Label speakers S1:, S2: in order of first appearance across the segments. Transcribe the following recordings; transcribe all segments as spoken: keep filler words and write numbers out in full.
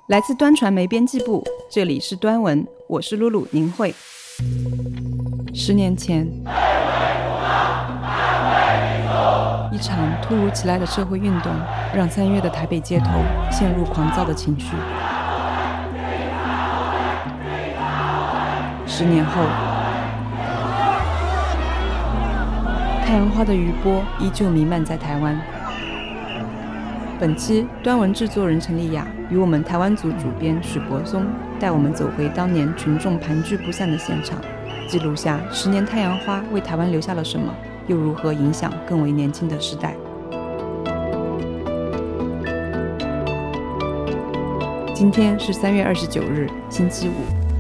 S1: 来自端传媒编辑部，这里是端文，我是露露宁慧。十年前，一场突如其来的社会运动，让三月的台北街头陷入狂躁的情绪。十年后，太阳花的余波依旧弥漫在台湾。本期端文制作人陈丽雅与我们台湾组主编许柏松带我们走回当年群众盘踞不散的现场，记录下十年太阳花为台湾留下了什么，又如何影响更为年轻的时代。今天是三月二十九日，星期五。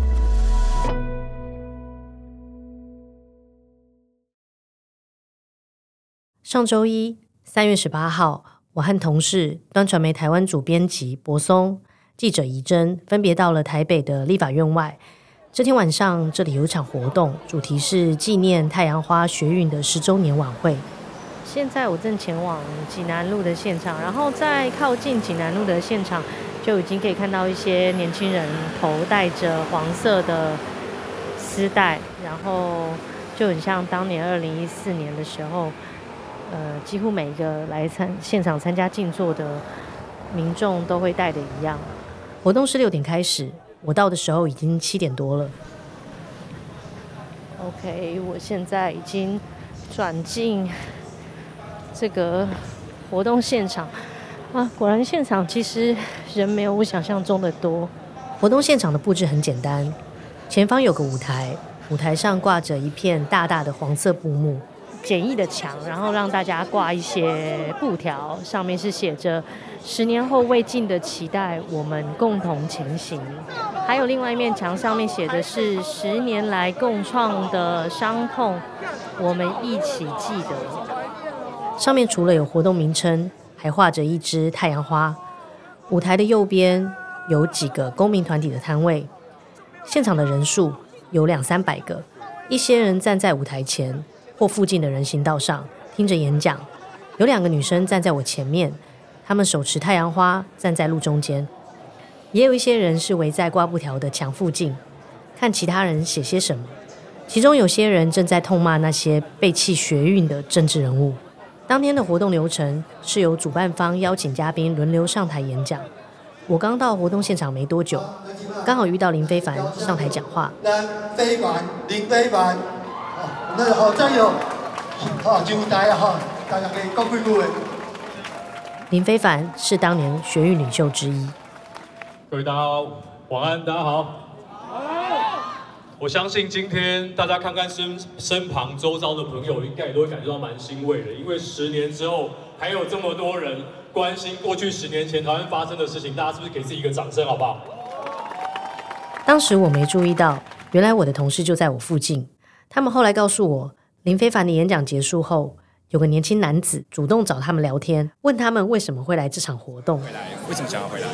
S2: 上周一，三月十八号，我和同事端传媒台湾组编辑柏松、记者怡珍分别到了台北的立法院外。这天晚上，这里有一场活动，主题是纪念太阳花学运的十周年晚会。现在我正前往济南路的现场，然后在靠近济南路的现场，就已经可以看到一些年轻人头戴着黄色的丝带，然后就很像当年二零一四年的时候。呃，几乎每一个来参现场参加静坐的民众都会带的一样。活动是六点开始，我到的时候已经七点多了。OK， 我现在已经转进这个活动现场啊，果然现场其实人没有我想象中的多。活动现场的布置很简单，前方有个舞台，舞台上挂着一片大大的黄色布幕。简易的墙，然后让大家挂一些布条，上面是写着十年后未尽的期待，我们共同前行。还有另外一面墙上面写的是十年来共创的伤痛，我们一起记得。上面除了有活动名称，还画着一只太阳花。舞台的右边有几个公民团体的摊位，现场的人数有两三百个，一些人站在舞台前或附近的人行道上听着演讲，有两个女生站在我前面，她们手持太阳花站在路中间，也有一些人是围在挂布条的墙附近，看其他人写些什么。其中有些人正在痛骂那些背弃学运的政治人物。当天的活动流程是由主办方邀请嘉宾轮流上台演讲。我刚到活动现场没多久，刚好遇到林非凡上台讲话。
S3: 非凡，林非凡。那好，加油！好，上台啊！哈，大家可以讲几句。
S2: 林非凡是当年学运领袖之一。
S4: 各位大家晚安，大家好。我相信今天大家看看身身旁周遭的朋友，应该也都会感觉到蛮欣慰的，因为十年之后还有这么多人关心过去十年前台湾发生的事情，大家是不是给自己一个掌声，好不好？
S2: 当时我没注意到，原来我的同事就在我附近。他们后来告诉我，林非凡的演讲结束后，有个年轻男子主动找他们聊天，问他们为什么会来这场活动。
S5: 回来，为什么想要回来？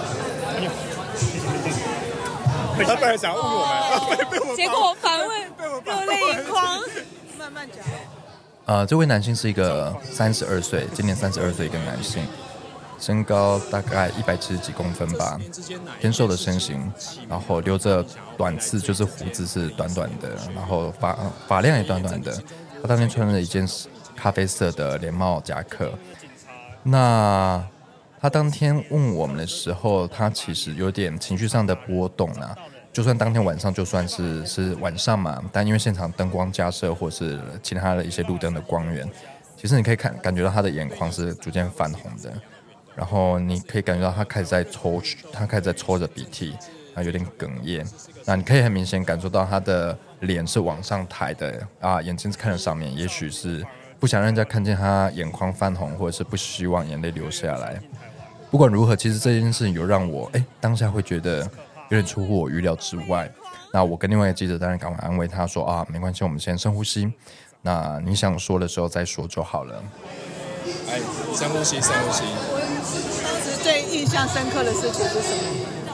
S5: 他本来想要问我们，
S6: 结果反问，热泪盈眶。慢慢讲。
S7: 呃，这位男性是一个三十二岁，今年三十二岁一个男性，身高大概一百七十几公分吧，偏瘦的身形，然后留着短刺，就是胡子是短短的，然后发发量也短短的。他当天穿了一件咖啡色的连帽夹克。那他当天问我们的时候，他其实有点情绪上的波动啊。就算当天晚上，就算是是晚上嘛，但因为现场灯光加设或是其他的一些路灯的光源，其实你可以看感觉到他的眼眶是逐渐泛红的。然后你可以感觉到他开始在抽，他开始在抽着鼻涕，然后有点哽咽。那你可以很明显感受到他的脸是往上抬的啊，眼睛是看着上面，也许是不想让人家看见他眼眶泛红，或者是不希望眼泪流下来。不管如何，其实这件事情有让我哎当下会觉得有点出乎我预料之外。那我跟另外一个记者当然赶快安慰他说啊，没关系，我们先深呼吸。那你想说的时候再说就好了。
S5: 哎，深呼吸，深呼吸。
S6: 当时最印象深刻的事情是什么？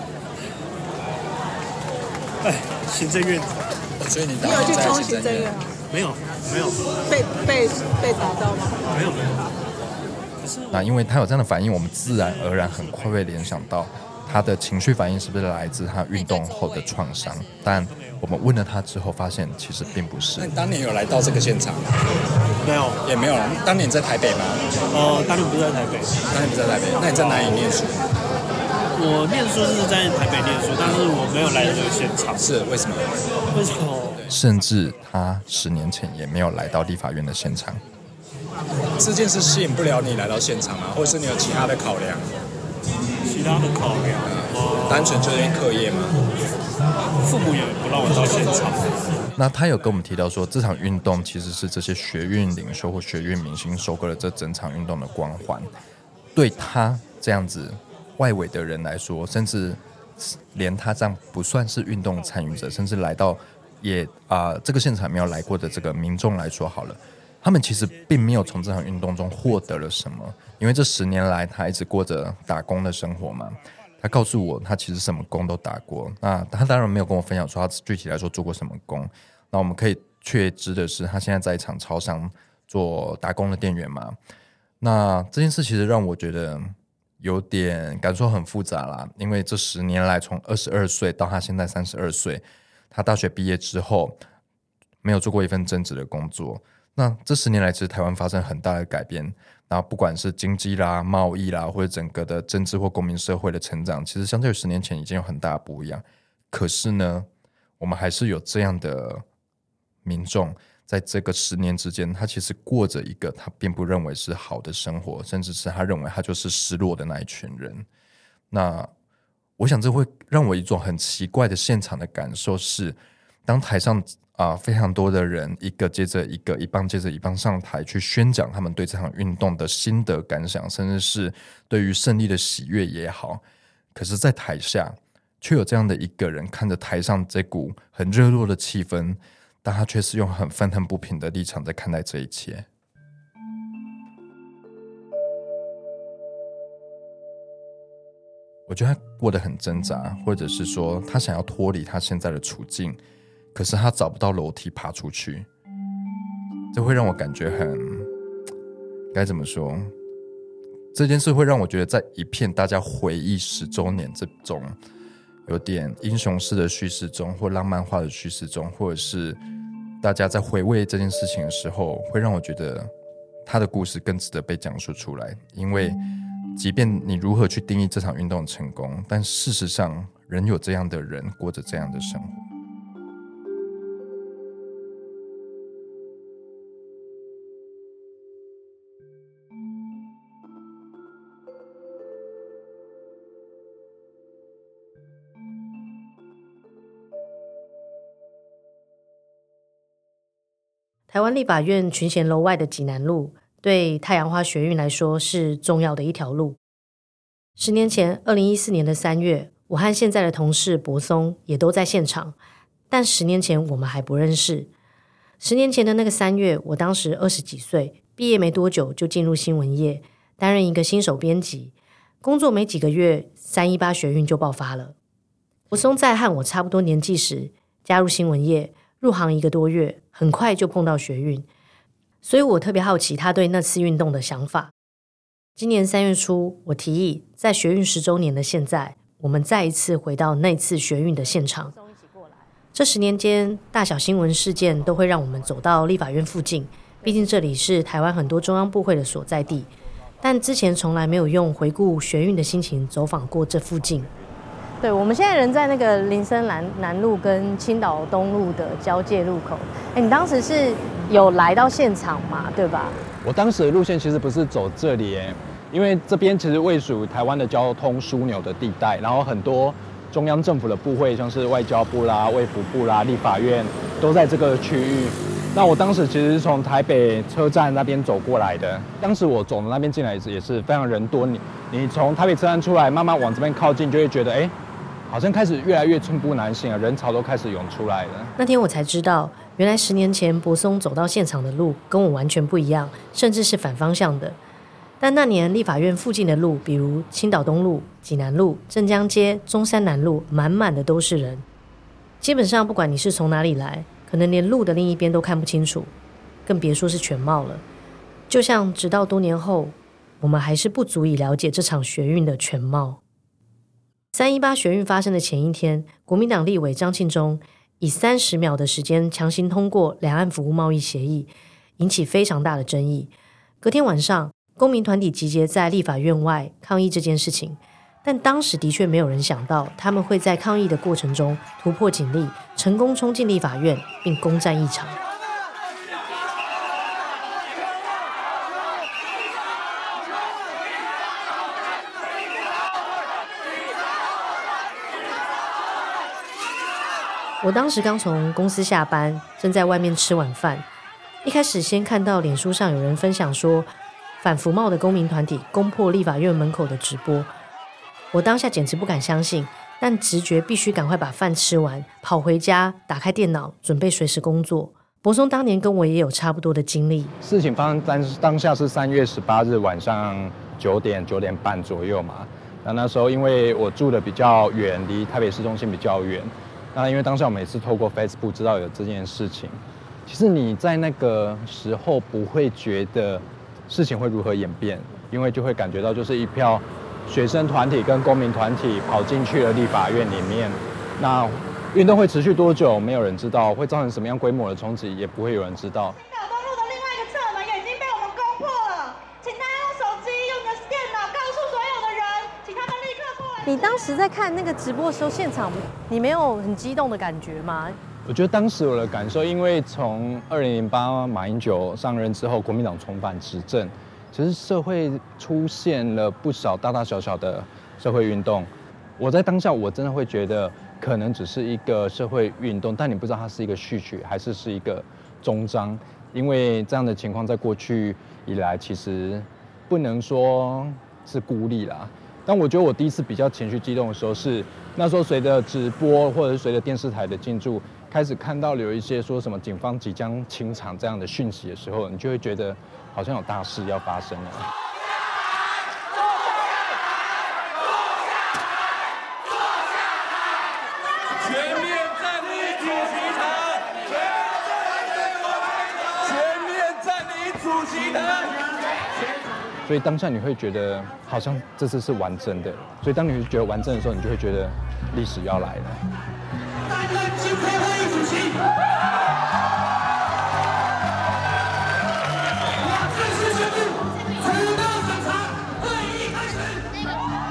S8: 哎，行政院。
S5: 所以你
S6: 你有去冲行政院吗？
S8: 没有，没有。
S6: 被被被打到吗？
S8: 没有，没有。
S7: 那因为他有这样的反应，我们自然而然很快会联想到他的情绪反应是不是来自他运动后的创伤，但我们问了他之后发现其实并不是。
S5: 那你当年有来到这个现场吗？
S8: 没有，
S5: 也没有。当年在台北吗？
S8: 哦、呃，当年不是在台北。
S5: 当年不在台北，那你在哪里念书？
S8: 我念书是在台北念书，但是我没有来这个现场。
S5: 是为什么？
S8: 为什么？
S7: 甚至他十年前也没有来到立法院的现场。
S5: 这件事吸引不了你来到现场吗？或者是你有其他的考量？
S8: 其他的考量，
S5: 嗯、单纯就是因为课业吗？
S8: 父母也不让我到现场。
S7: 那他有跟我们提到说，这场运动其实是这些学运领袖或学运明星收割了这整场运动的光环。对他这样子外围的人来说，甚至连他这样不算是运动参与者，甚至来到也啊、呃、这个现场没有来过的这个民众来说好了，他们其实并没有从这场运动中获得了什么，因为这十年来他一直过着打工的生活嘛。他告诉我他其实什么工都打过，那他当然没有跟我分享说他具体来说做过什么工。那我们可以确知的是他现在在一场超商做打工的店员嘛。那这件事其实让我觉得有点感受很复杂啦，因为这十年来从二十二岁到他现在三十二岁，他大学毕业之后没有做过一份正职的工作。那这十年来其实台湾发生很大的改变，然后不管是经济啦、贸易啦，或者整个的政治或公民社会的成长，其实相对于十年前已经有很大的不一样。可是呢，我们还是有这样的民众在这个十年之间，他其实过着一个他并不认为是好的生活，甚至是他认为他就是失落的那一群人。那我想这会让我一种很奇怪的现场的感受是，当台上啊，非常多的人一个接着一个，一棒接着一棒上台去宣讲他们对这场运动的心得感想，甚至是对于胜利的喜悦也好。可是在台下却有这样的一个人看着台上这股很热络的气氛，但他却是用很愤恨不平的立场在看待这一切。我觉得他过得很挣扎，或者是说他想要脱离他现在的处境，可是他找不到楼梯爬出去。这会让我感觉很，该怎么说，这件事会让我觉得在一片大家回忆十周年这种有点英雄式的叙事中，或浪漫化的叙事中，或者是大家在回味这件事情的时候，会让我觉得他的故事更值得被讲述出来。因为即便你如何去定义这场运动的成功，但事实上仍有这样的人过着这样的生活。
S2: 台湾立法院群贤楼外的济南路，对太阳花学运来说是重要的一条路。十年前，二零一四年的三月，我和现在的同事柏松也都在现场，但十年前我们还不认识。十年前的那个三月，我当时二十几岁，毕业没多久就进入新闻业，担任一个新手编辑。工作没几个月，三一八学运就爆发了。柏松在和我差不多年纪时加入新闻业，入行一个多月，很快就碰到学运，所以我特别好奇他对那次运动的想法。今年三月初，我提议在学运十周年的现在，我们再一次回到那次学运的现场。这十年间，大小新闻事件都会让我们走到立法院附近，毕竟这里是台湾很多中央部会的所在地，但之前从来没有用回顾学运的心情走访过这附近。对，我们现在人在那个林森南南路跟青岛东路的交界路口。哎，你当时是有来到现场嘛？对吧？
S9: 我当时的路线其实不是走这里耶，因为这边其实位属台湾的交通枢纽的地带，然后很多中央政府的部会，像是外交部啦、卫福部啦、立法院，都在这个区域。那我当时其实是从台北车站那边走过来的，当时我走的那边进来也是非常人多，你你从台北车站出来，慢慢往这边靠近，就会觉得哎。好像开始越来越寸步难行了，人潮都开始涌出来了。
S2: 那天我才知道，原来十年前柏松走到现场的路跟我完全不一样，甚至是反方向的。但那年立法院附近的路，比如青岛东路、济南路、镇江街、中山南路，满满的都是人。基本上不管你是从哪里来，可能连路的另一边都看不清楚，更别说是全貌了。就像直到多年后，我们还是不足以了解这场学运的全貌。 三一八学运发生的前一天，国民党立委张庆忠以三十秒的时间强行通过两岸服务贸易协议，引起非常大的争议。隔天晚上，公民团体集结在立法院外抗议这件事情，但当时的确没有人想到他们会在抗议的过程中突破警力，成功冲进立法院并攻占议场。我当时刚从公司下班，正在外面吃晚饭。一开始先看到脸书上有人分享说，反服贸的公民团体攻破立法院门口的直播。我当下简直不敢相信，但直觉必须赶快把饭吃完，跑回家，打开电脑，准备随时工作。柏松当年跟我也有差不多的经历。
S9: 事情发生当当下是三月十八日晚上九点九点半左右嘛。那那时候因为我住的比较远，离台北市中心比较远。那因为当下我每次透过 Facebook 知道有这件事情，其实你在那个时候不会觉得事情会如何演变，因为就会感觉到就是一票学生团体跟公民团体跑进去了立法院里面。那运动会持续多久，没有人知道，会造成什么样规模的冲击，也不会有人知道。
S6: 小东路的另外一个侧门也已经被我们攻破了，请大家用手机、用你的电脑告诉所有的人，请他们立刻过来。
S2: 你当时在看那个直播的时候，现场你没有很激动的感觉吗？
S9: 我觉得当时我的感受，因为从二零零八马英九上任之后，国民党重返执政，其实社会出现了不少大大小小的社会运动。我在当下，我真的会觉得，可能只是一个社会运动，但你不知道它是一个序曲，还是是一个终章。因为这样的情况在过去以来，其实不能说是孤立啦。但我觉得我第一次比较情绪激动的时候是，那时候随着直播或者是随着电视台的进驻，开始看到有一些说什么警方即将清场这样的讯息的时候，你就会觉得好像有大事要发生了。
S10: 全面站立主席台！全面站立主席台！
S9: 所以当下你会觉得好像这次是完整的，所以当你觉得完整的时候，你就会觉得历史要来了。
S10: 担任今天会议主席。我正式宣布，迟到审查，会议开始。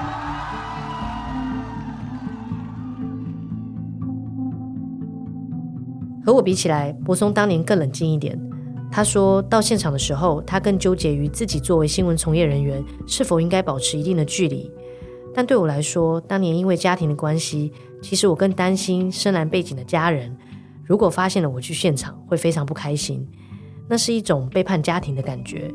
S2: 和我比起来，柏松当年更冷静一点。他说到现场的时候，他更纠结于自己作为新闻从业人员是否应该保持一定的距离。但对我来说，当年因为家庭的关系，其实我更担心深蓝背景的家人，如果发现了我去现场，会非常不开心。那是一种背叛家庭的感觉。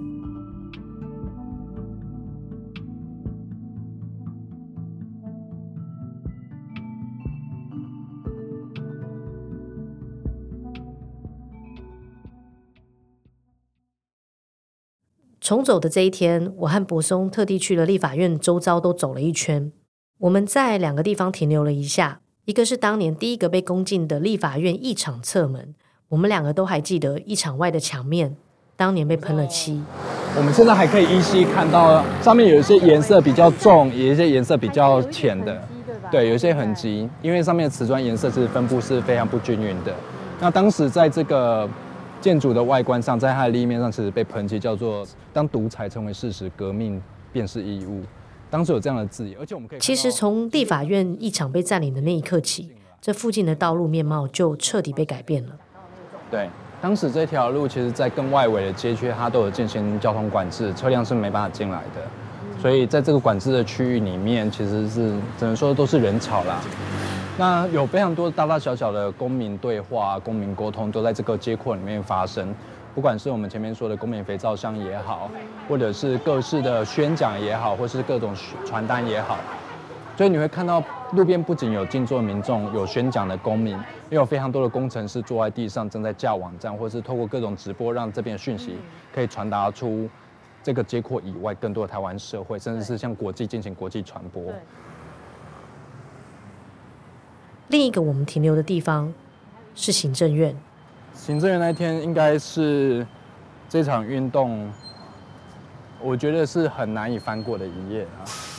S2: 重走的这一天，我和柏松特地去了立法院周遭都走了一圈。我们在两个地方停留了一下，一个是当年第一个被攻进的立法院议场侧门，我们两个都还记得议场外的墙面当年被喷了漆。
S9: 我们现在还可以依稀看到上面有一些颜色比较重，有一些颜色比较浅的，对，有一些痕迹，因为上面的瓷砖颜色其实分布是非常不均匀的。那当时在这个建筑的外观上，在它的立面上，其实被喷漆，叫做“当独裁成为事实，革命便是义务”。当时有这样的字眼，而且我们可以
S2: 其实从立法院议场被占领的那一刻起，这附近的道路面貌就彻底被改变了。
S9: 对，当时这条路其实在更外围的街区，它都有进行交通管制，车辆是没办法进来的。所以在这个管制的区域里面，其实是只能说都是人潮啦。那有非常多大大小小的公民对话、公民沟通都在这个街廓里面发生，不管是我们前面说的公民肥皂箱也好，或者是各式的宣讲也好，或是各种传单也好，所以你会看到路边不仅有静坐民众，有宣讲的公民，也有非常多的工程师坐在地上正在架网站，或是透过各种直播让这边的讯息可以传达出这个街廓以外更多的台湾社会，甚至是向国际进行国际传播。
S2: 另一个我们停留的地方是行政院。
S9: 行政院那天应该是这场运动，我觉得是很难以翻过的一页啊。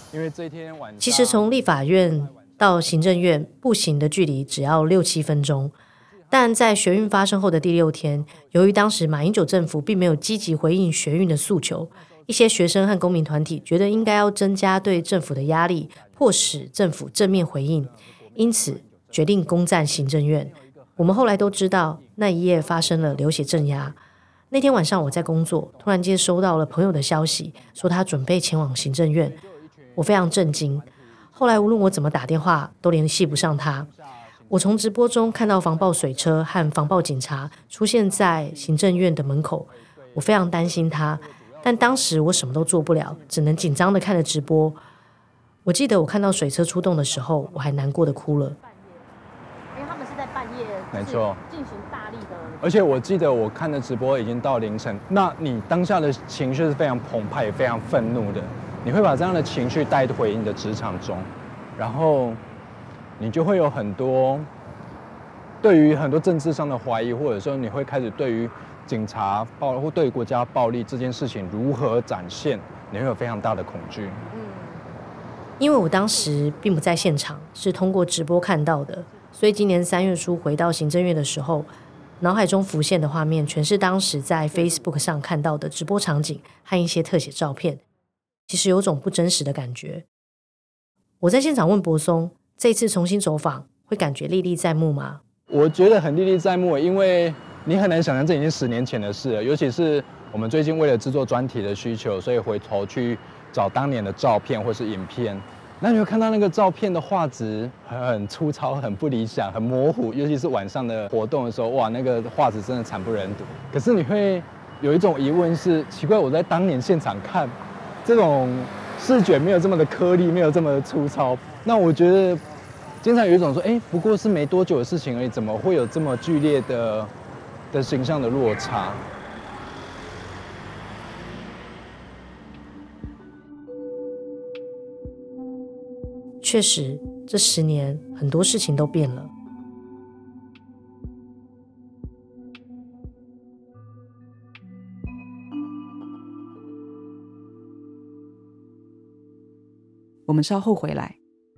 S9: 因为这一天晚上
S2: 其实从立法院到行政院步行的距离只要六七分钟，但在学运发生后的第六天，由于当时马英九政府并没有积极回应学运的诉求，一些学生和公民团体觉得应该要增加对政府的压力，迫使政府正面回应，因此决定攻占行政院。我们后来都知道那一夜发生了流血镇压。那天晚上我在工作，突然间收到了朋友的消息，说他准备前往行政院，我非常震惊。后来无论我怎么打电话都联系不上他。我从直播中看到防暴水车和防暴警察出现在行政院的门口，我非常担心他，但当时我什么都做不了，只能紧张地看着直播。我记得我看到水车出动的时候，我还难过的哭了。
S11: 因为他们是在半夜，
S9: 没错，
S11: 进行大力的。
S9: 而且我记得我看的直播已经到凌晨，那你当下的情绪是非常澎湃、非常愤怒的，你会把这样的情绪带回你的职场中，然后你就会有很多对于很多政治上的怀疑，或者说你会开始对于警察暴或对于国家暴力这件事情如何展现，你会有非常大的恐惧。
S2: 嗯，因为我当时并不在现场，是通过直播看到的，所以今年三月初回到行政院的时候，脑海中浮现的画面全是当时在 Facebook 上看到的直播场景和一些特写照片，其实有种不真实的感觉。我在现场问柏松，这次重新走访会感觉历历在目吗？
S9: 我觉得很历历在目，因为你很难想象这已经十年前的事了，尤其是我们最近为了制作专题的需求，所以回头去找当年的照片或是影片，那你会看到那个照片的画质很粗糙、很不理想、很模糊，尤其是晚上的活动的时候，哇，那个画质真的惨不忍睹。可是你会有一种疑问是，奇怪，我在当年现场看，这种视觉没有这么的颗粒，没有这么的粗糙，那我觉得经常有一种说，哎，不过是没多久的事情而已，怎么会有这么剧烈的的形象的落差？
S2: 确实，这十年很多事情都变了。
S1: 我们稍后回来。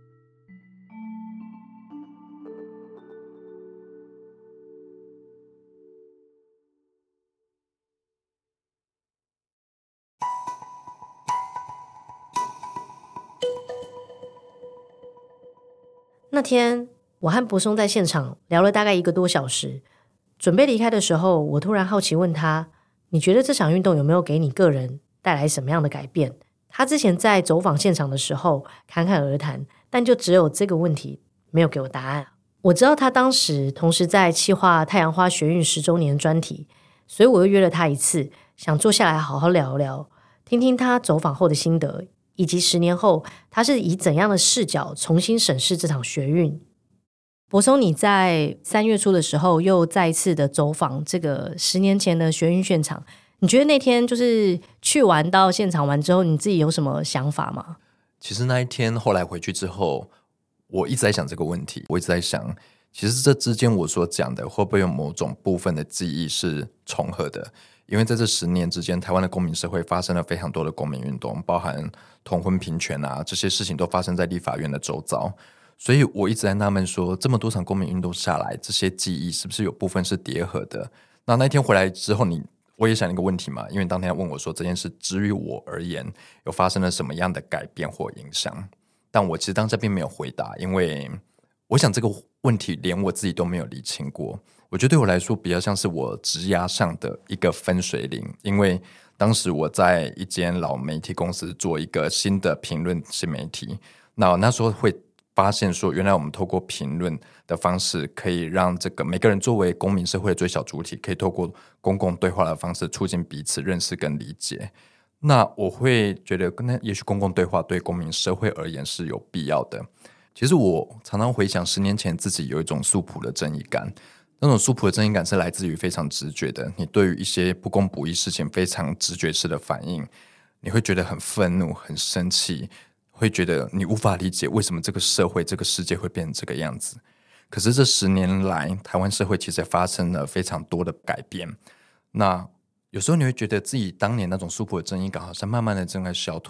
S2: 那天我和柏松在现场聊了大概一个多小时，准备离开的时候，我突然好奇问他，你觉得这场运动有没有给你个人带来什么样的改变？他之前在走访现场的时候侃侃而谈，但就只有这个问题没有给我答案。我知道他当时同时在企划太阳花学运十周年专题，所以我又约了他一次，想坐下来好好聊聊，听听他走访后的心得，以及十年后他是以怎样的视角重新审视这场学运。柏松，你在三月初的时候又再一次的走访这个十年前的学运现场，你觉得那天就是去完到现场完之后，你自己有什么想法吗？
S7: 其实那一天后来回去之后，我一直在想这个问题，我一直在想，其实这之间我所讲的会不会有某种部分的记忆是重合的？因为在这十年之间，台湾的公民社会发生了非常多的公民运动，包含同婚平权啊，这些事情都发生在立法院的周遭。所以我一直在纳闷说，这么多场公民运动下来，这些记忆是不是有部分是叠合的？那那天回来之后，你我也想一个问题嘛，因为当天问我说这件事至于我而言有发生了什么样的改变或影响，但我其实当下并没有回答，因为我想这个问题连我自己都没有理清过。我觉得对我来说比较像是我职涯上的一个分水岭，因为当时我在一间老媒体公司做一个新的评论新媒体，那那时候会发现说，原来我们透过评论的方式，可以让这个每个人作为公民社会的最小主体，可以透过公共对话的方式促进彼此认识跟理解。那我会觉得，那也许公共对话对公民社会而言是有必要的。其实我常常回想十年前自己有一种素朴的正义感，那种素朴的正义感是来自于非常直觉的，你对于一些不公不义事情非常直觉式的反应，你会觉得很愤怒很生气，会觉得你无法理解为什么这个社会这个世界会变成这个样子。可是这十年来台湾社会其实发生了非常多的改变，那有时候你会觉得自己当年那种素朴的正义感好像慢慢的正在消退。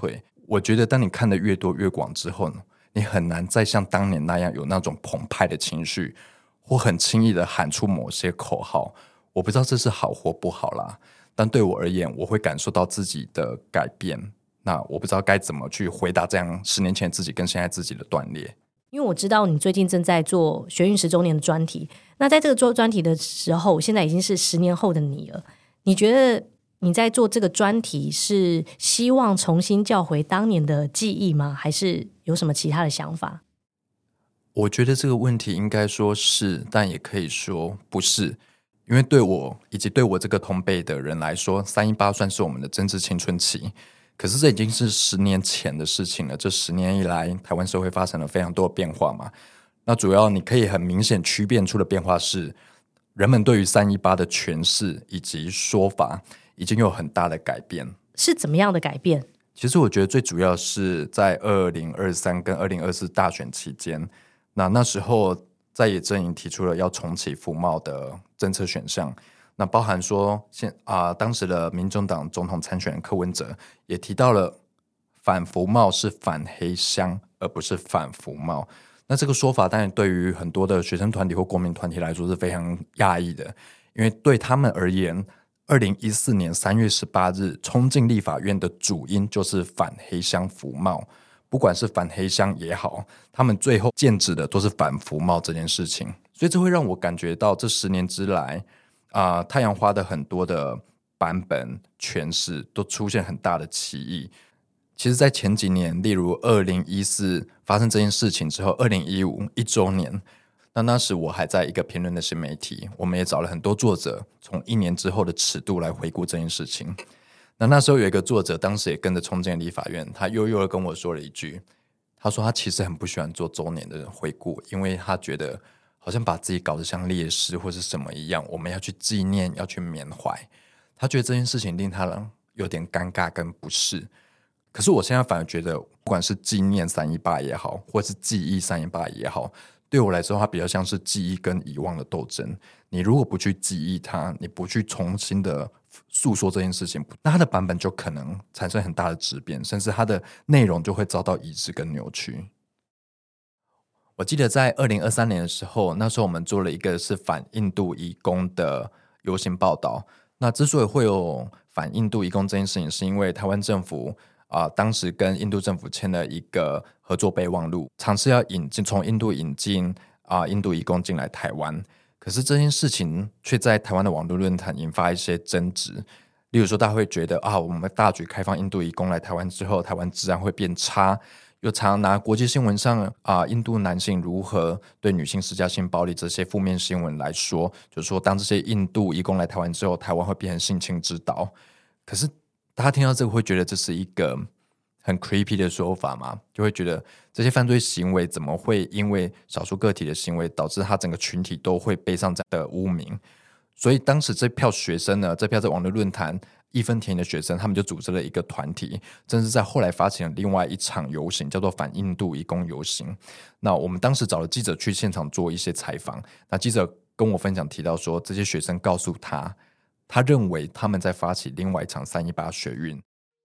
S7: 我觉得当你看得越多越广之后呢，你很难再像当年那样有那种澎湃的情绪，或很轻易的喊出某些口号。我不知道这是好或不好啦，但对我而言，我会感受到自己的改变。那我不知道该怎么去回答这样十年前自己跟现在自己的断裂。
S2: 因为我知道你最近正在做学运十周年的专题，那在这个做专题的时候，现在已经是十年后的你了。你觉得你在做这个专题是希望重新叫回当年的记忆吗？还是有什么其他的想法？
S7: 我觉得这个问题应该说是，但也可以说不是。因为对我以及对我这个同辈的人来说，三一八算是我们的政治青春期，可是这已经是十年前的事情了。这十年以来，台湾社会发生了非常多的变化嘛。那主要你可以很明显区辨出的变化是，人们对于三一八的诠释以及说法已经有很大的改变。
S2: 是怎么样的改变？
S7: 其实我觉得最主要是在二零二三跟二零二四大选期间，那那时候在野阵营提出了要重启服贸的政策选项，那包含说现啊，当时的民众党总统参选人柯文哲也提到了反服贸是反黑箱，而不是反服贸。那这个说法当然对于很多的学生团体或国民团体来说是非常讶异的，因为对他们而言，二零一四年三月十八日冲进立法院的主因就是反黑箱服贸。不管是反黑箱也好，他们最后剑指的都是反服贸这件事情，所以这会让我感觉到这十年之来啊、呃，太阳花的很多的版本诠释都出现很大的歧义。其实在前几年，例如二零一四发生这件事情之后，二零一五一周年，那那时我还在一个评论的新媒体，我们也找了很多作者从一年之后的尺度来回顾这件事情。那那时候有一个作者当时也跟着冲进立法院，他悠悠的跟我说了一句，他说他其实很不喜欢做周年的回顾，因为他觉得好像把自己搞得像烈士或是什么一样，我们要去纪念，要去缅怀。他觉得这件事情令他有点尴尬跟不适。可是我现在反而觉得，不管是纪念三一八也好，或是记忆三一八也好，对我来说它比较像是记忆跟遗忘的斗争。你如果不去记忆它，你不去重新的诉说这件事情，那它的版本就可能产生很大的质变，甚至它的内容就会遭到移植跟扭曲。我记得在二零二三年的时候，那时候我们做了一个是反印度移工的游行报道。那之所以会有反印度移工这件事情，是因为台湾政府啊、呃，当时跟印度政府签了一个合作备忘录，尝试要引进从印度引进啊、呃、印度移工进来台湾。可是这件事情却在台湾的网络论坛引发一些争执，例如说大家会觉得啊，我们大举开放印度移工来台湾之后，台湾治安会变差，又常拿国际新闻上啊印度男性如何对女性施加性暴力这些负面新闻来说，就是说当这些印度移工来台湾之后，台湾会变成性侵之岛。可是大家听到这个会觉得这是一个很 creepy 的说法嘛，就会觉得这些犯罪行为怎么会因为少数个体的行为导致他整个群体都会背上这样的污名。所以当时这票学生呢，这票在网络论坛义愤填膺的学生，他们就组织了一个团体，甚至在后来发起了另外一场游行，叫做反印度移工游行。那我们当时找了记者去现场做一些采访，那记者跟我分享提到说，这些学生告诉他，他认为他们在发起另外一场三一八学运，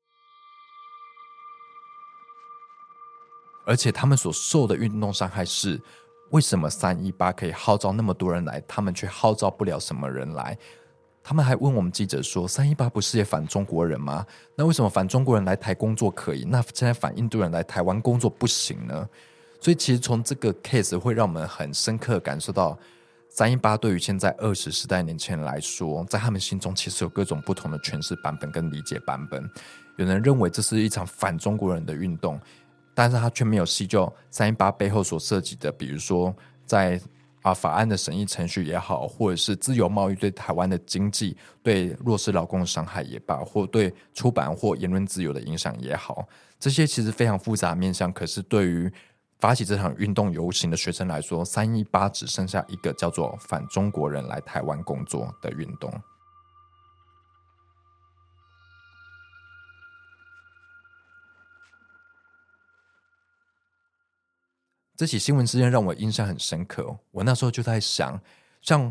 S7: 而且他们所受的运动伤害是，为什么三一八可以号召那么多人来，他们却号召不了什么人来？他们还问我们记者说，三一八不是也反中国人吗？那为什么反中国人来台工作可以，那现在反印度人来台湾工作不行呢？所以其实从这个 case 会让我们很深刻感受到，三一八对于现在二十世代年轻人来说，在他们心中其实有各种不同的诠释版本跟理解版本。有人认为这是一场反中国人的运动，但是他却没有细究三一八背后所涉及的，比如说在啊法案的审议程序也好，或者是自由贸易对台湾的经济、对弱势劳工的伤害也罢，或对出版或言论自由的影响也好，这些其实非常复杂的面向。可是对于发起这场运动游行的学生来说，三一八只剩下一个叫做反中国人来台湾工作的运动。这起新闻事件让我印象很深刻，我那时候就在想，像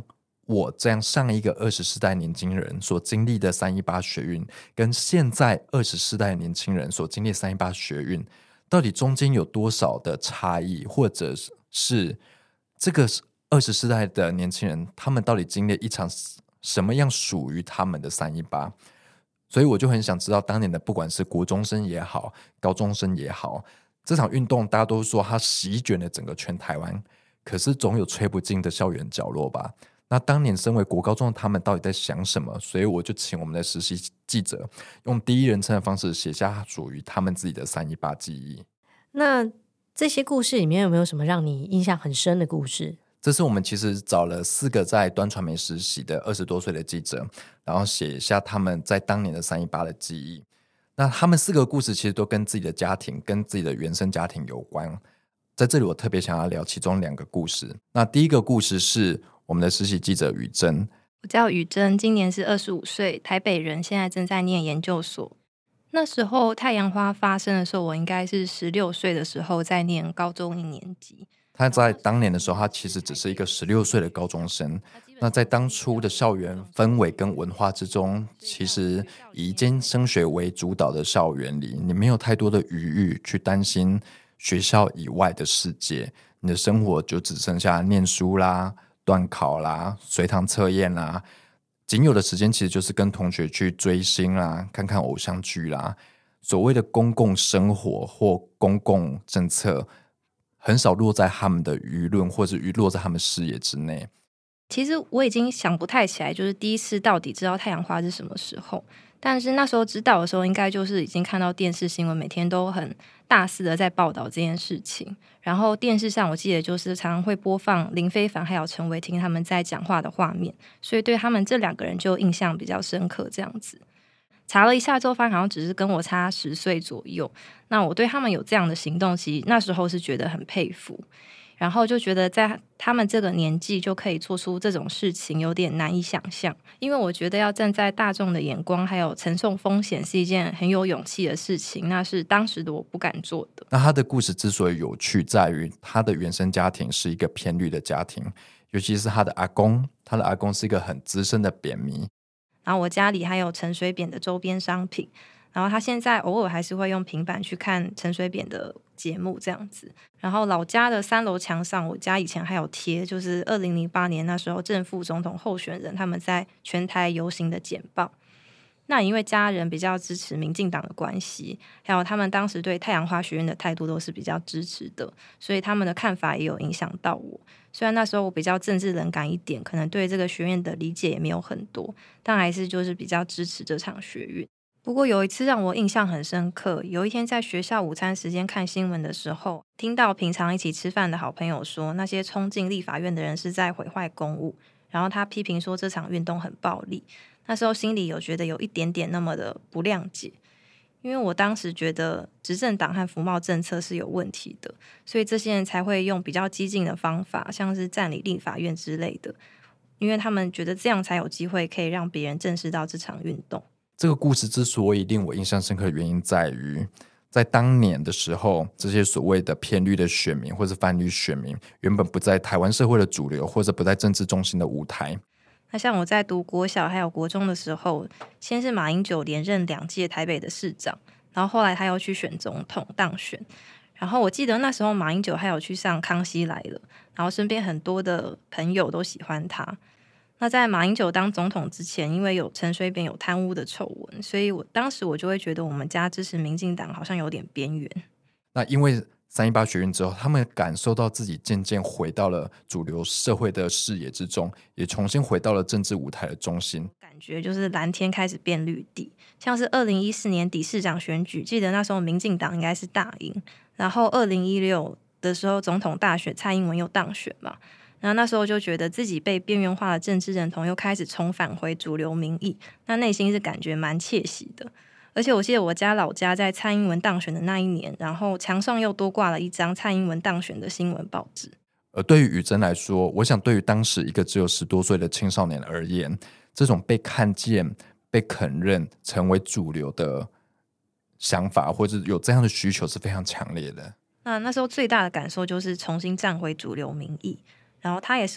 S7: 我这样上一个二十世代年轻人所经历的三一八学运，跟现在二十世代年轻人所经历的三一八学运，到底中间有多少的差异，或者是这个二十世代的年轻人，他们到底经历一场什么样属于他们的三一八？所以我就很想知道，当年的不管是国中生也好，高中生也好，这场运动大家都说它席卷了整个全台湾，可是总有吹不尽的校园角落吧。那当年身为国高中的他们到底在想什么？所以我就请我们的实习记者用第一人称的方式写下属于他们自己的三一八记忆。
S2: 那这些故事里面有没有什么让你印象很深的故事？
S7: 这次我们其实找了四个在端传媒实习的二十多岁的记者，然后写下他们在当年的三一八的记忆。那他们四个故事其实都跟自己的家庭跟自己的原生家庭有关，在这里我特别想要聊其中两个故事。那第一个故事是我们的实习记者宇珍。
S12: 我叫宇珍，今年是二十五岁，台北人，现在正在念研究所。那时候太阳花发生的时候，我应该是十六岁的时候，在念高中一年级。
S7: 他在当年的时候，他其实只是一个十六岁的高中生。那在当初的校园氛围跟文化之中，其实以一间升学为主导的校园里，你没有太多的余裕去担心学校以外的世界，你的生活就只剩下念书啦、段考啦、随堂测验啦，仅有的时间其实就是跟同学去追星啦、看看偶像剧啦。所谓的公共生活或公共政策很少落在他们的舆论或者落在他们视野之内。
S12: 其实我已经想不太起来，就是第一次到底知道太阳花是什么时候，但是那时候知道的时候，应该就是已经看到电视新闻每天都很大肆的在报道这件事情，然后电视上我记得就是常常会播放林非凡还有陈伟霆他们在讲话的画面，所以对他们这两个人就印象比较深刻这样子。查了一下之后发现好像只是跟我差十岁左右，那我对他们有这样的行动，其实那时候是觉得很佩服，然后就觉得在他们这个年纪就可以做出这种事情有点难以想象，因为我觉得要站在大众的眼光还有承受风险是一件很有勇气的事情，那是当时的我不敢做的。
S7: 那他的故事之所以有趣在于他的原生家庭是一个偏绿的家庭，尤其是他的阿公，他的阿公是一个很资深的扁迷，
S12: 然后我家里还有陈水扁的周边商品，然后他现在偶尔还是会用平板去看陈水扁的节目这样子。然后老家的三楼墙上，我家以前还有贴，就是二零零八年那时候正副总统候选人他们在全台游行的简报。那因为家人比较支持民进党的关系，还有他们当时对太阳花学院的态度都是比较支持的，所以他们的看法也有影响到我。虽然那时候我比较政治冷感一点，可能对这个学院的理解也没有很多，但还是就是比较支持这场学运。不过有一次让我印象很深刻，有一天在学校午餐时间看新闻的时候，听到平常一起吃饭的好朋友说，那些冲进立法院的人是在毁坏公务，然后他批评说这场运动很暴力。那时候心里有觉得有一点点那么的不谅解，因为我当时觉得执政党和服贸政策是有问题的，所以这些人才会用比较激进的方法，像是占领立法院之类的，因为他们觉得这样才有机会可以让别人正视到这场运动。
S7: 这个故事之所以令我印象深刻的原因在于，在当年的时候，这些所谓的偏绿的选民或是泛绿选民原本不在台湾社会的主流，或者不在政治中心的舞台。
S12: 那像我在读国小还有国中的时候，先是马英九连任两届台北的市长，然后后来他又去选总统当选，然后我记得那时候马英九还有去上康熙来了，然后身边很多的朋友都喜欢他。那在马英九当总统之前，因为有陈水扁有贪污的丑闻，所以我当时我就会觉得我们家支持民进党好像有点边缘。
S7: 那因为三一八学运之后，他们感受到自己渐渐回到了主流社会的视野之中，也重新回到了政治舞台的中心，
S12: 感觉就是蓝天开始变绿地。像是二零一四年底市长选举，记得那时候民进党应该是大赢，然后二零一六的时候总统大选蔡英文又当选嘛，然后那时候就觉得自己被边缘化的政治认同又开始重返回主流民意，那内心是感觉蛮窃喜的。而且我记得我家老家在蔡英文当选的那一年，然后墙上又多挂了一张蔡英文当选的新闻报纸。
S7: 而对于宇珍来说，我想对于当时一个只有十多岁的青少年而言，这种被看见、被肯认、成为主流的想法，或者有这样的需求是非常强烈的。
S12: 那那时候最大的感受就是重新站回主流民意，然后它也是我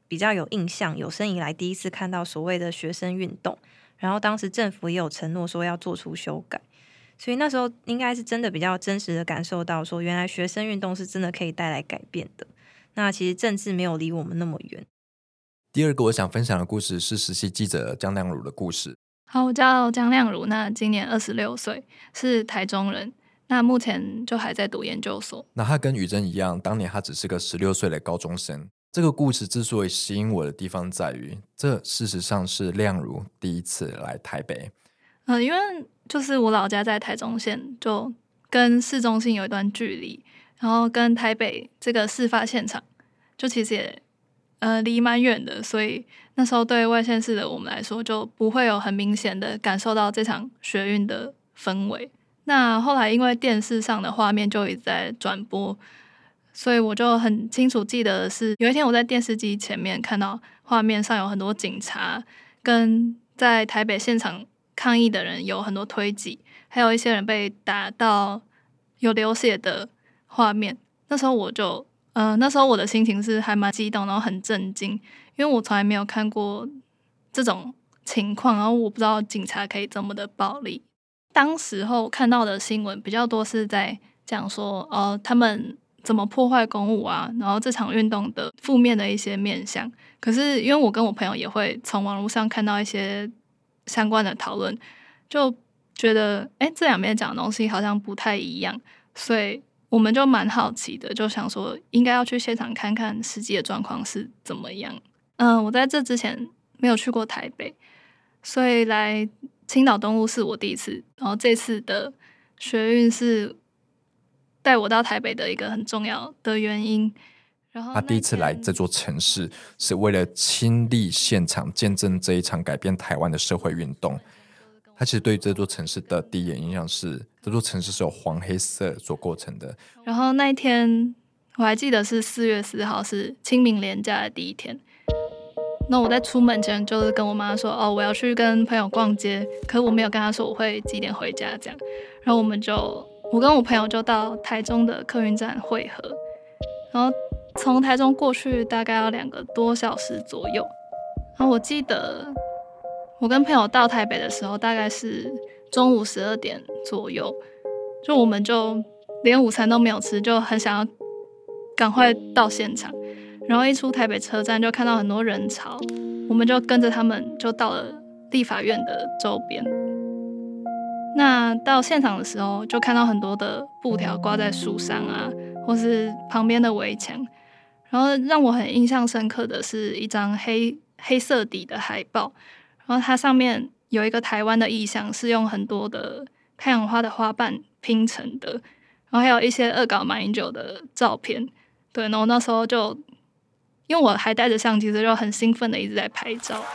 S12: 比较有印象，有生以来第一次看到所谓的学生运动，然后当时政府也有承诺说要做出修改，所以那时候应该是真的比较真实的感受到说，原来学生运动是真的可以带来改变的。那其实政治没有离我们那么远。
S7: 第二个我想分享的故事是实习记者江亮汝的故事。
S13: 好，我叫江亮汝，那今年二十六岁，是台中人，那目前就还在读研究所。
S7: 那他跟宇珍一样，当年他只是个十六岁的高中生。这个故事之所以吸引我的地方在于，这事实上是亮汝第一次来台北。
S13: 呃，因为就是我老家在台中县，就跟市中心有一段距离，然后跟台北这个事发现场就其实也呃离蛮远的，所以那时候对外县市的我们来说就不会有很明显的感受到这场学运的氛围。那后来因为电视上的画面就一直在转播，所以我就很清楚记得的是，有一天我在电视机前面看到画面上有很多警察跟在台北现场抗议的人有很多推挤，还有一些人被打到有流血的画面。那时候我就呃，那时候我的心情是还蛮激动，然后很震惊，因为我从来没有看过这种情况，然后我不知道警察可以这么的暴力。当时候看到的新闻比较多是在讲说，呃，他们怎么破坏公务啊，然后这场运动的负面的一些面向。可是因为我跟我朋友也会从网络上看到一些相关的讨论，就觉得哎，这两边讲的东西好像不太一样，所以我们就蛮好奇的，就想说应该要去现场看看实际的状况是怎么样。嗯、呃，我在这之前没有去过台北，所以来青岛东路是我第一次，然后这次的学运是带我到台北的一个很重要的原因。然后
S7: 他第一次来这座城市是为了亲历现场，见证这一场改变台湾的社会运动。他其实对这座城市的第一眼印象是，这座城市是由黄黑色所构成的。
S13: 然后那一天我还记得是四月四号，是清明连假的第一天。那我在出门前就是跟我妈说，哦，我要去跟朋友逛街，可是我没有跟她说我会几点回家这样。然后我们就我跟我朋友就到台中的客运站汇合，然后从台中过去大概要两个多小时左右。然后我记得我跟朋友到台北的时候大概是中午十二点左右，就我们就连午餐都没有吃，就很想要赶快到现场。然后一出台北车站就看到很多人潮，我们就跟着他们就到了立法院的周边。那到现场的时候就看到很多的布条挂在树上啊，或是旁边的围墙。然后让我很印象深刻的是一张黑黑色底的海报，然后它上面有一个台湾的意象，是用很多的太阳花的花瓣拼成的，然后还有一些恶搞马英九的照片。对，然后那时候就因为我还带着相机，所以就很兴奋的一直在拍照。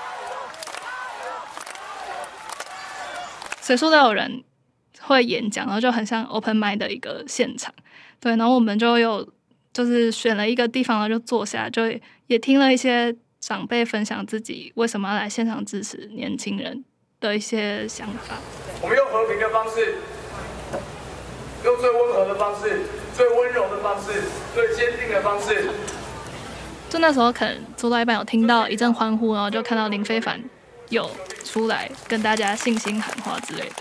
S13: 随处都有人会演讲，然后就很像 open mic 的一个现场。对，然后我们就有就是选了一个地方，然后就坐下，就也听了一些长辈分享自己为什么要来现场支持年轻人的一些想法。
S14: 我们用和平的方式，用最温和的方式，最温柔的方式，最坚定的方式。
S13: 就那时候可能坐到一半有听到一阵欢呼，然后就看到林非凡有出来跟大家信心喊话之类的。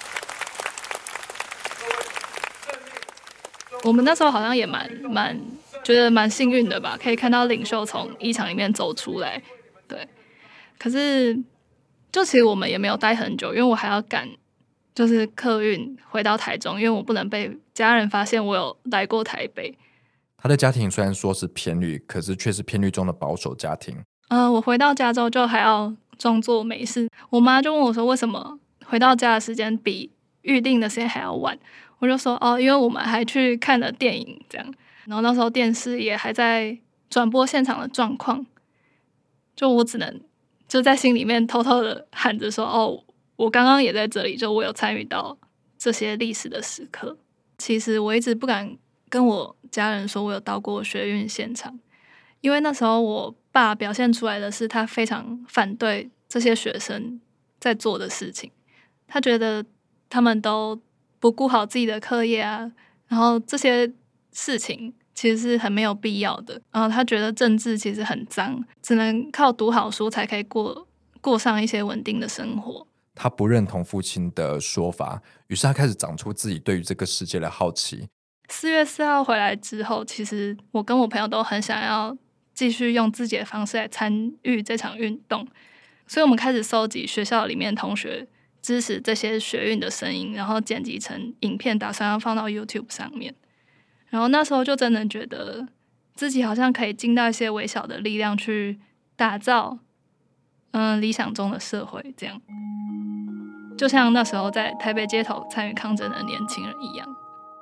S13: 我们那时候好像也蛮蛮觉得蛮幸运的吧，可以看到领袖从议场里面走出来。对，可是就其实我们也没有待很久，因为我还要赶就是客运回到台中，因为我不能被家人发现我有来过台北。
S7: 他的家庭虽然说是偏绿，可是却是偏绿中的保守家庭。
S13: 呃，我回到家之后就还要装作没事，我妈就问我说为什么回到家的时间比预定的时间还要晚，我就说哦，因为我们还去看了电影这样，然后那时候电视也还在转播现场的状况，就我只能就在心里面偷偷的喊着说哦，我刚刚也在这里，就我有参与到这些历史的时刻。其实我一直不敢跟我家人说我有到过学运现场，因为那时候我爸表现出来的是他非常反对这些学生在做的事情，他觉得他们都不顾好自己的课业啊，然后这些事情其实是很没有必要的。然后他觉得政治其实很脏，只能靠读好书才可以过过上一些稳定的生活。
S7: 他不认同父亲的说法，于是他开始长出自己对于这个世界的好奇。
S13: 四月四号回来之后，其实我跟我朋友都很想要继续用自己的方式来参与这场运动，所以我们开始收集学校里面同学支持这些学运的声音，然后剪辑成影片，打算要放到 YouTube 上面。然后那时候就真的觉得自己好像可以尽到一些微小的力量去打造嗯理想中的社会，这样就像那时候在台北街头参与抗争的年轻人一样。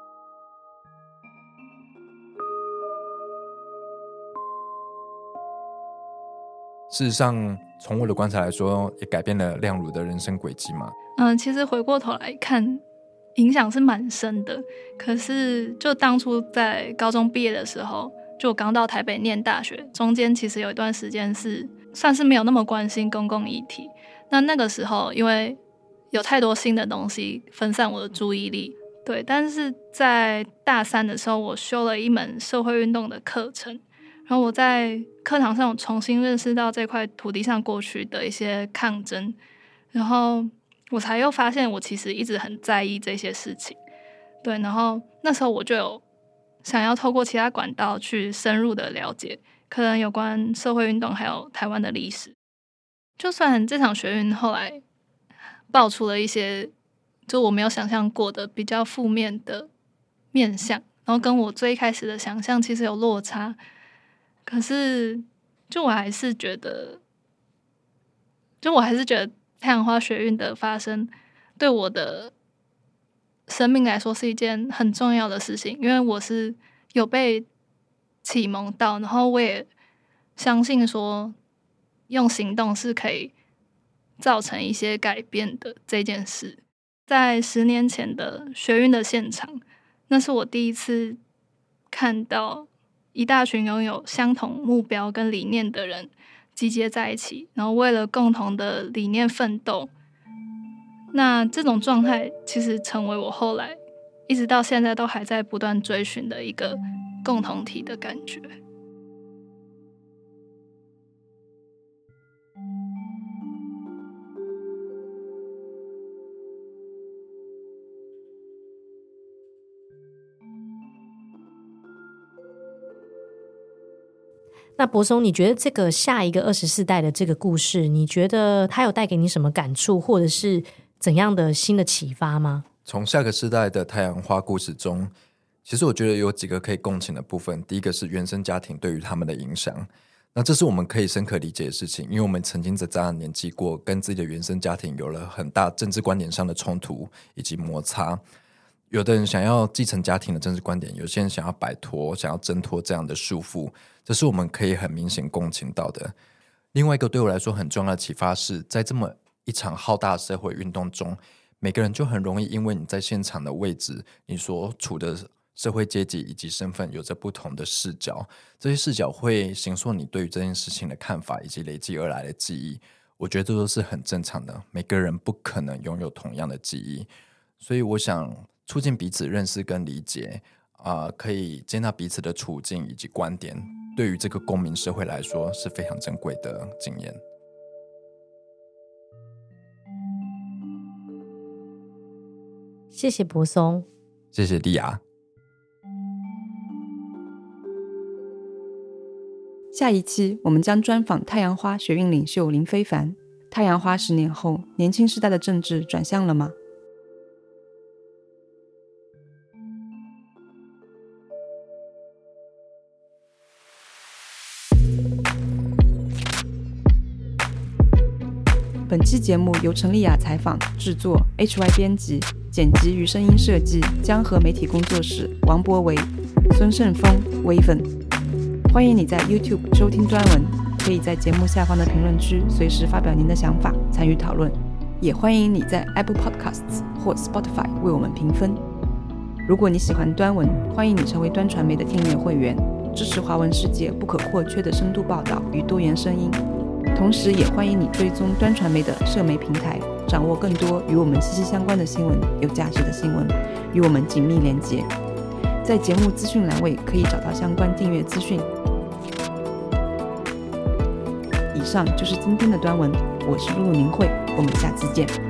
S7: 事实上，从我的观察来说，也改变了亮汝的人生轨迹嘛。
S13: 嗯，其实回过头来看，影响是蛮深的。可是，就当初在高中毕业的时候，就我刚到台北念大学，中间其实有一段时间是算是没有那么关心公共议题。那那个时候，因为有太多新的东西分散我的注意力，对。但是在大三的时候，我修了一门社会运动的课程。然后我在课堂上有重新认识到这块土地上过去的一些抗争，然后我才又发现我其实一直很在意这些事情，对。然后那时候我就有想要透过其他管道去深入的了解，可能有关社会运动还有台湾的历史。就算这场学运后来爆出了一些就我没有想象过的比较负面的面向，然后跟我最开始的想象其实有落差。可是，就我还是觉得，就我还是觉得太阳花学运的发生，对我的生命来说是一件很重要的事情，因为我是有被启蒙到，然后我也相信说，用行动是可以造成一些改变的这件事。在十年前的学运的现场，那是我第一次看到一大群拥有相同目标跟理念的人集结在一起，然后为了共同的理念奋斗。那这种状态其实成为我后来一直到现在都还在不断追寻的一个共同体的感觉。
S15: 那柏松，你觉得这个下一个二十四代的这个故事，你觉得它有带给你什么感触，或者是怎样的新的启发吗？
S7: 从下个世代的太阳花故事中，其实我觉得有几个可以共情的部分。第一个是原生家庭对于他们的影响，那这是我们可以深刻理解的事情，因为我们曾经在这样的年纪过，跟自己的原生家庭有了很大政治观点上的冲突以及摩擦。有的人想要继承家庭的政治观点，有些人想要摆脱想要挣脱这样的束缚，这是我们可以很明显共情到的。另外一个对我来说很重要的启发是，在这么一场浩大的社会运动中，每个人就很容易因为你在现场的位置，你所处的社会阶级以及身份有着不同的视角，这些视角会形塑你对于这件事情的看法以及累积而来的记忆。我觉得这都是很正常的，每个人不可能拥有同样的记忆，所以我想促进彼此认识跟理解，呃、可以接纳彼此的处境以及观点，对于这个公民社会来说是非常珍贵的经验。
S15: 谢谢柏松，
S7: 谢谢莉亚。
S1: 下一期我们将专访太阳花学运领袖林非凡。太阳花十年后，年轻时代的政治转向了吗？本期节目由陈丽雅采访、制作 ，H Y 编辑、剪辑与声音设计，江河媒体工作室王博维、孙胜峰、Waven。欢迎你在 YouTube 收听专文，可以在节目下方的评论区随时发表您的想法，参与讨论。也欢迎你在 Apple Podcasts 或 Spotify 为我们评分。如果你喜欢端文，欢迎你成为端传媒的订阅会员，支持华文世界不可或缺的深度报道与多元声音。同时也欢迎你追踪端传媒的社媒平台，掌握更多与我们息息相关的新闻，有价值的新闻，与我们紧密连结。 在节目资讯栏位可以找到相关订阅资讯。以上就是今天的端文，我是露露宁慧，我们下次见。